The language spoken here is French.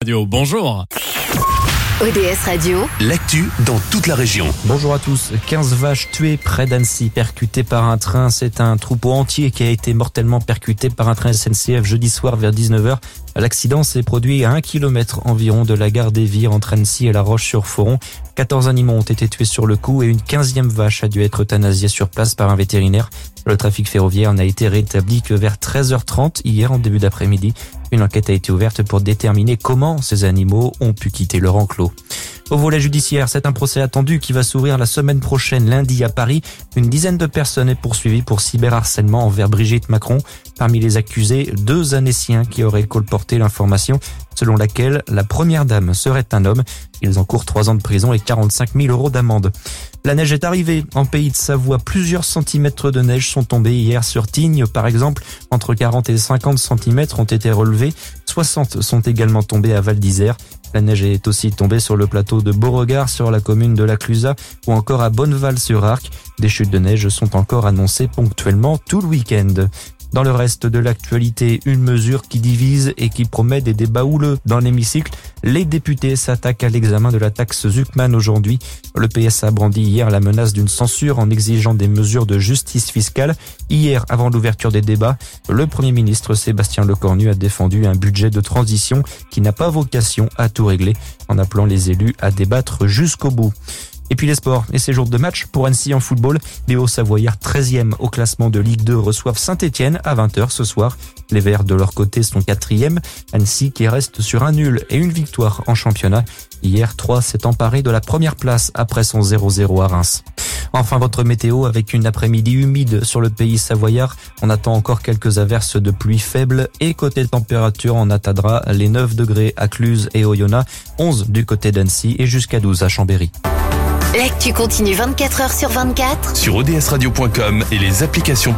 Radio, bonjour. ODS Radio, l'actu dans toute la région. Bonjour à tous. 15 vaches tuées près d'Annecy, percutées par un train. C'est un troupeau entier qui a été mortellement percuté par un train SNCF jeudi soir vers 19h. L'accident s'est produit à 1 km environ de la gare des Vires entre Annecy et La Roche-sur-Foron. 14 animaux ont été tués sur le coup et une 15e vache a dû être euthanasiée sur place par un vétérinaire. Le trafic ferroviaire n'a été rétabli que vers 13h30 hier en début d'après-midi. Une enquête a été ouverte pour déterminer comment ces animaux ont pu quitter leur enclos. Au volet judiciaire, c'est un procès attendu qui va s'ouvrir la semaine prochaine, lundi à Paris. Une dizaine de personnes est poursuivie pour cyberharcèlement envers Brigitte Macron. Parmi les accusés, 2 Annéciens qui auraient colporté l'information selon laquelle la première dame serait un homme. Ils encourent 3 ans de prison et 45 000 € d'amende. La neige est arrivée en Pays de Savoie. Plusieurs centimètres de neige sont tombés hier sur Tignes, par exemple. Entre 40 et 50 centimètres ont été relevés. 60 sont également tombés à Val d'Isère. La neige est aussi tombée sur le plateau de Beauregard, sur la commune de la Clusaz ou encore à Bonneval-sur-Arc. Des chutes de neige sont encore annoncées ponctuellement tout le week-end. Dans le reste de l'actualité, une mesure qui divise et qui promet des débats houleux dans l'hémicycle. Les députés s'attaquent à l'examen de la taxe Zuckman aujourd'hui. Le PS a brandi hier la menace d'une censure en exigeant des mesures de justice fiscale. Hier, avant l'ouverture des débats, le Premier ministre Sébastien Lecornu a défendu un budget de transition qui n'a pas vocation à tout régler, en appelant les élus à débattre jusqu'au bout. Et puis les sports et ces jours de match pour Annecy en football. Les Hauts-Savoyards 13e au classement de Ligue 2 reçoivent Saint-Étienne à 20h ce soir. Les Verts de leur côté sont 4e. Annecy qui reste sur un nul et une victoire en championnat. Hier, 3 s'est emparé de la première place après son 0-0 à Reims. Enfin, votre météo avec une après-midi humide sur le pays savoyard. On attend encore quelques averses de pluie faibles et côté température, on atteindra les 9 degrés à Cluses et Oyonnax, 11 du côté d'Annecy et jusqu'à 12 à Chambéry. l'actu continue 24h sur 24 Sur odsradio.com et les applications